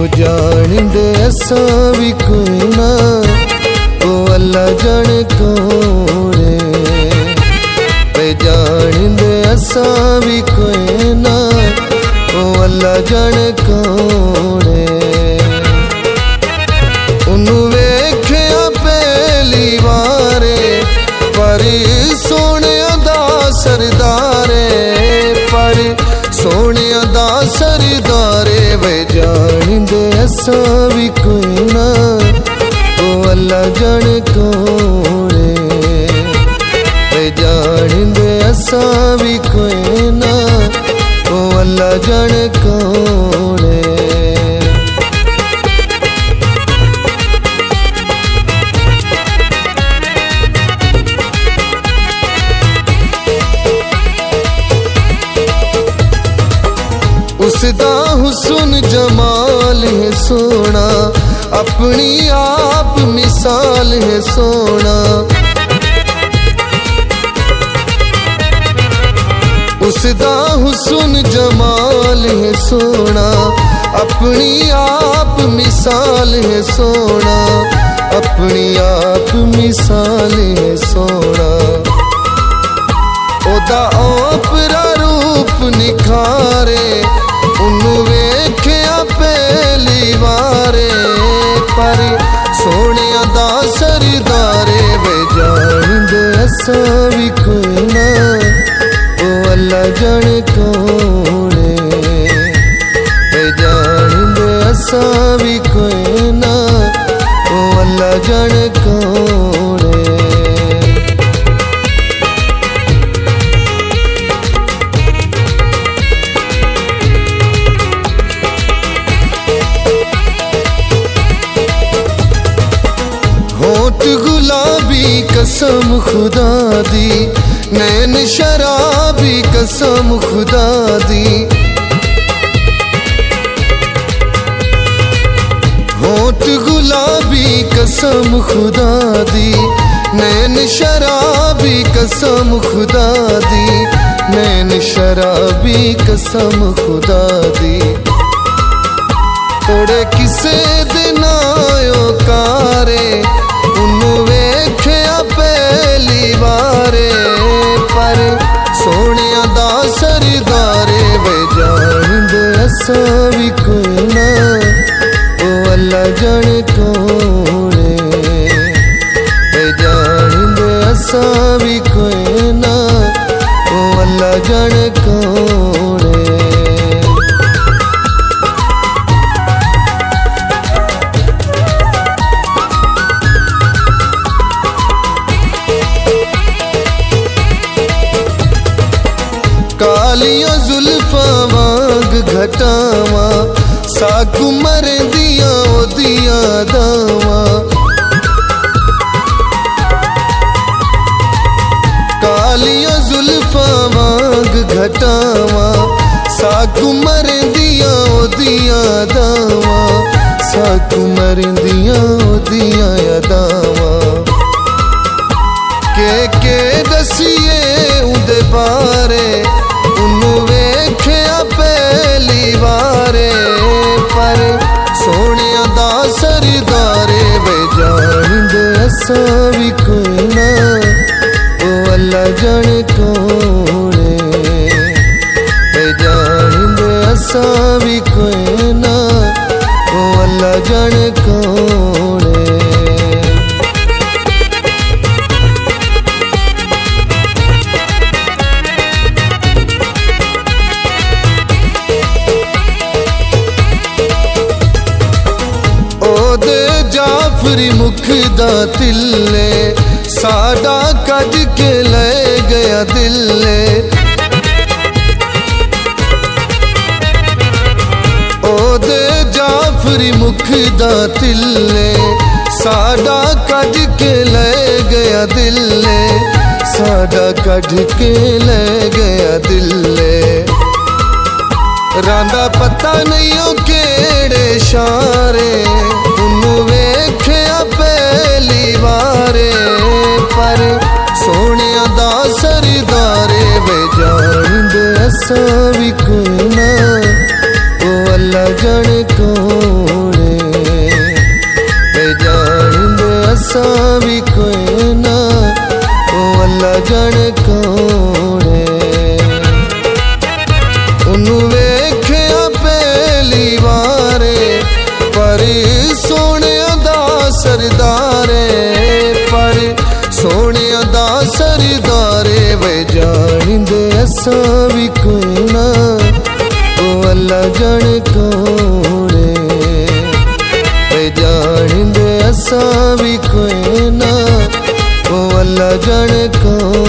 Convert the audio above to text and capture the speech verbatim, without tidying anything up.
जानिंदे असा भी कोई ना, ओ अल्लाह जाने कौन पे जानिंदे असा भी कोई ना, ओ अल्लाह जाने कौन उन्नू वेख्या पहली बारे पर सोने दा सरदारे, पर सोने दा सरदारे वे जानिंदे असा भी कोई ना, ओ अल्लाह जाने कौन वे जानिंदे असा भी कोई ना, ओ अल्लाह जाने कौन उसदा हुस्न जमाल है सोना, अपनी आप मिसाल है सोना, उसदा हुस्न जमाल है सोना, अपनी आप मिसाल है सोना, अपनी आप मिसाल है सोना, ओदा ओपरा रूप निखारे उन्नू वेख्या पहली बारे, पर सोने दा सरदारे वे जानिंदे असा भी कोई ना, ओ अल्लाह जाने कौन वे जानिंदे असा भी कोई ना, ओ अल्लाह जाने कौन होठ गुलाबी कसम खुदा दी, नैन शराबी कसम खुदा दी, होठ गुलाबी कसम खुदा दी, नैन शराबी कसम खुदा दी, नैन शराबी कसम खुदा दी, तोड़े किसे दिन आयो कारे उन्नू वेख्या पहली बारे, पर सोने दा सरदारे वे जानिंदे असा भी कोई ना, ओ अल्लाह जाने कौन वे जानिंदे असा भी कोई ना, ओ अल्लाह जाने कौन कालिया जुल्फा वांग घटावा, साकू मर दिया ओ दिया दावा, कालिया जुल्फा वांग घटावा, साकू मर दिया ओ दिया दावा, साकू मर दिया ओ दिया दावा, के के दसिए उदे बारे उन्नू वेख्या पहली बारे, पर सोने दा सरदारे वे जानिंदे असा भी कोई ना, ओ अल्लाह जाने कौन वे जानिंदे असा भी कोई ना, ओ अल्लाह जाने कौन जाफरी मुख दा तिल्ले साडा कज के ले गया दिले, ओदे जाफरी मुख दा तिल्ले साडा कज के ले गया दिले, साडा कज के ले गया दिले, रांदा पता नहीं ओ केड़े शारे उन्नू वेख्या पहली बारे, पर सोने दा सरदारे वे जानिंदे असा भी कोई ना, ओ अल्लाह जाने कौन असां भी कोई ना, ओ अल्लाह जाने कौन है। जान दे असां भी कोई ना, ओ अल्लाह जाने कौन